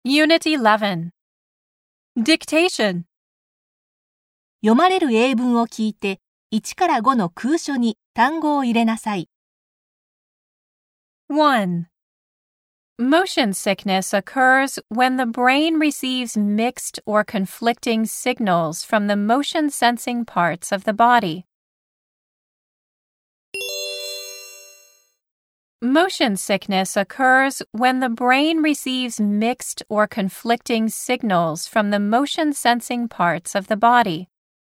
Unit 11 Dictation 読まれる英文を聞いて、1から5の空書に単語を入れなさい。 1. Motion sickness occurs when the brain receives mixed or conflicting signals from the motion-sensing parts of the body. Motion sickness occurs when the brain receives mixed or conflicting signals from the motion-sensing parts of the body.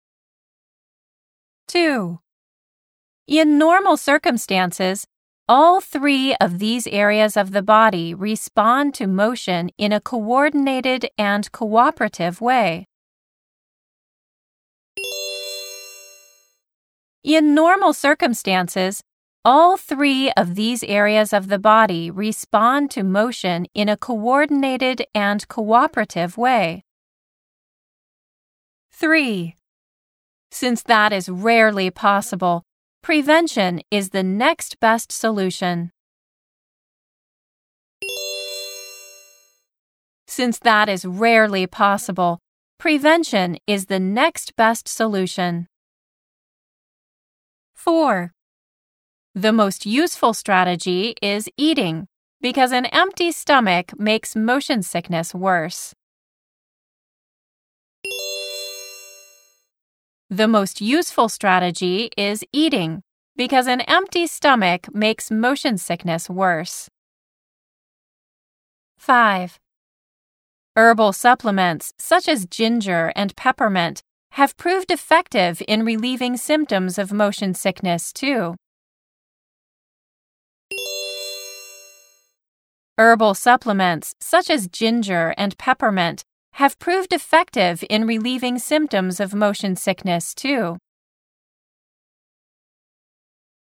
2. In normal circumstances, all three of these areas of the body respond to motion in a coordinated and cooperative way. In normal circumstances, all three of these areas of the body respond to motion in a coordinated and cooperative way. 3. Since that is rarely possible, prevention is the next best solution. Since that is rarely possible, prevention is the next best solution. 4. The most useful strategy is eating, because an empty stomach makes motion sickness worse. The most useful strategy is eating, because an empty stomach makes motion sickness worse. 5. Herbal supplements such as ginger and peppermint have proved effective in relieving symptoms of motion sickness too. Herbal supplements such as ginger and peppermint have proved effective in relieving symptoms of motion sickness too.